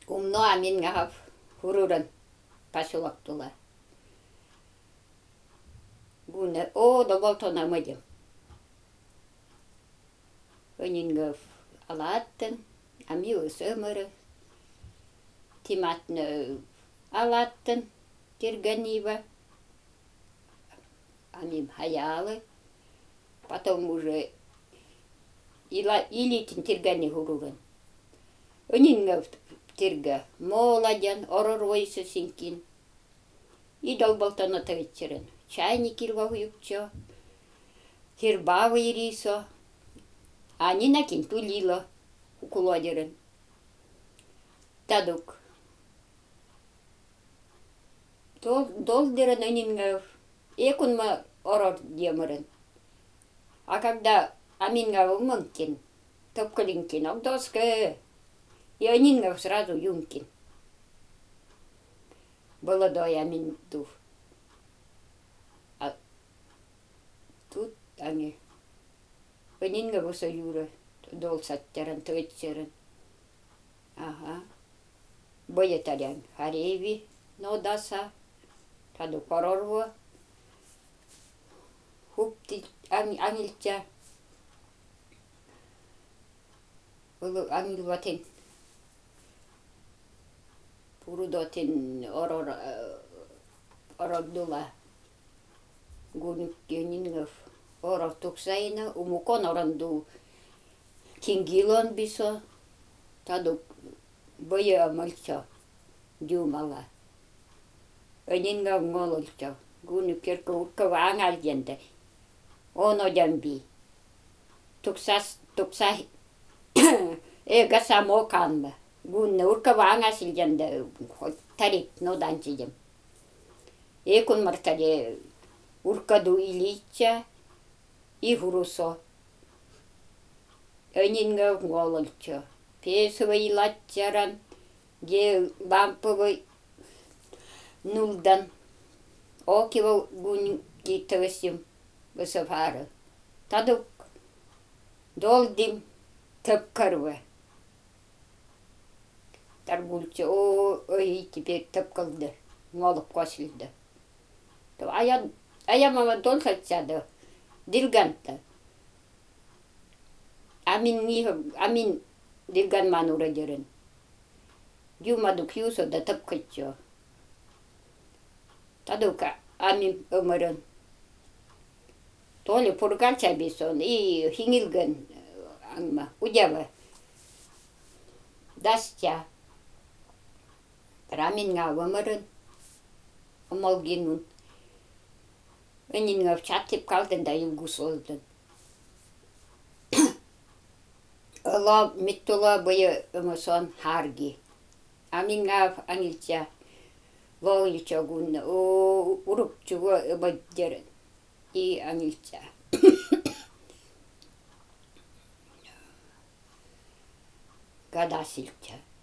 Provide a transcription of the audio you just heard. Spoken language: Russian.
Умно амингахав хуруран поселок тула. Гуне о доболтона мыдым. Öнингов алаттын, ами өсөмөрө. Тиматны алаттын, тирганива. Амим хаялы. Потом уже илитин тиргани хуруран. Öнингов тирга молодян, ороройсы синкин. И долболтона тывитчерен. Чайник илва хуюкчо. Хирбавы ирисо. Ани накин тулила укулодерен. Тадук. Долдерен öнингов. Экунма орор демерен. А когда амингов мынкин, топкалинкин, огдоска. И öнингов сразу юмкин. Молодой амин дув. А тут они öнингов усо юра долсаттерен, тыйтчерен. Ага. Боетарян хареви нодаса. Таду корорво. Хупти ангилча. Улу ангилватен. Пурудотен ородула. Гунук öнингов. Орор туксайна, умукон оранду кингилон бисо. Таду бое мальчо. Дюмала. Öнингов мололчо. Гунук керка уркава ангалгенде. Оно jambi. Tuksa гаса моканма. Гунне уркава ангаsilgende тарик ноданчидем. Экун мартаде уркаду илича и хурусо. Öнингов мололчо. Песовый латчаран, ге ламповый нулдан. Окиво гунки тывысим высыфары. Тадук долдим тыпкарвы. Таргульчо, ой, теперь тыпкалды, молып косилды. Аямама долсатсады, дилганты. Амин дилган манура дерен. Юмадук юсо да тыпкачо. Тадука амин өмірін. Толы пурганча бесон и хингилген удявы. Дастя. Раминга өмірін. Омалгинун. Öнингов чаттеп калдын да юлгус олдын. Ола миттула бые өмісон харги. Амингав ангилча. Лойличо гунна, урупчуго öbödjeren. И ангилча. Гадасилча.